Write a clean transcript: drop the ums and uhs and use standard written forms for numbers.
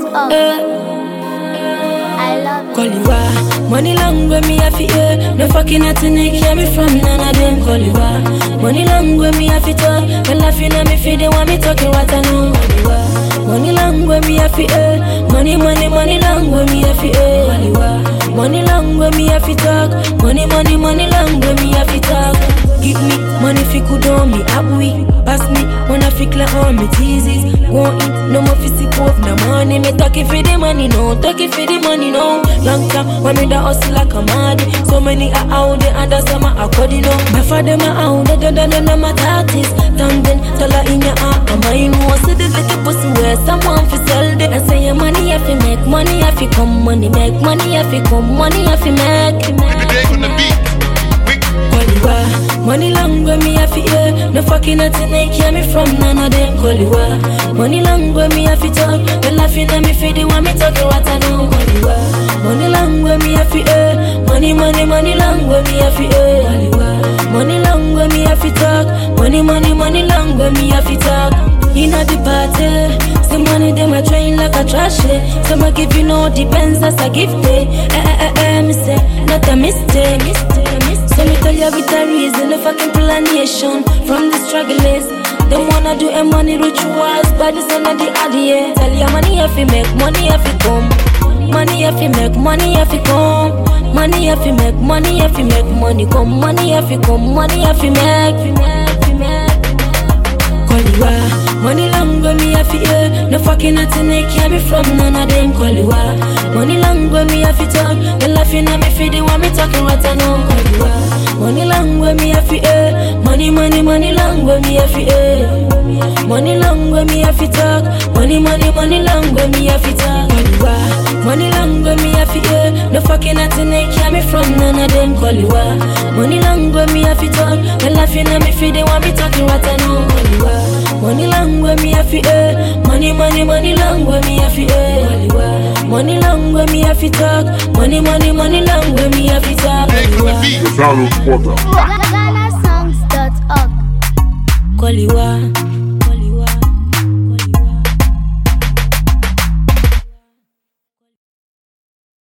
up. I love it. Koliwa, money long when me have to hear. No fucking nothing they hear me from none of them. Koliwa, money long when me have to talk. When laughing at me feed they want me talking what I know. Koliwa, money long when me have to hear. Money long when me have to hear. Koliwa, money long when me have to talk. Money long when me have to talk. Give me money if you could on me, up we pass me when I feel like all me teases. Won't eat no more physical of no money. Me talking for the money, no, talking for the money, no. Long time when me da hustle like a mad. So many are out there and that's my according, no. My father my out there, than my tatis. Down then, tell her in your heart, and my know. So this little pussy where someone for sell it. And say your money if you make, money if you come, money make, money if you come, money if you make. On the beat. Koliwa, money long when me have to hear. No fucking nothing they hear me from none of them. Koliwa, money long when me have to talk. When laughing at me feed they want me talking what I know. Koliwa, money long when me have to hear. Money long when me have to hear. Koliwa, money long when me have to talk. Money long when me have to talk. Inna the party, some money them a train like a trash. Some a give you no depends as a gift. Me say not a mistake. So me tell you with a reason, a fucking planation. From the struggle is, them wanna do a money rituals, but it's not the idea. Tell you money if you make, money if you come. Money if you make, money if you come. Money if you make, money if you make, money come. Money if you come, money if you make. Koliwa, money long when me have to hear. No fucking nothing they can't be from none of them. Koliwa, money long when me have to talk. They laughing at me feed they want me talking what I know. Koliwa, money long when me have to hear. Money long when me have to hear. Money long when me have to talk. Money long when me have to talk. Koliwa, money long when me have to hear. No fucking nothing they can't be from none of them. Koliwa, money long when me have to talk. They laughing at me feed they want me talking what I know. Koliwa, money long when me have to earn. Money long when me have to earn. Money long when me have to talk. Money long when me have to talk. GhanaSongs.org. Koliwa.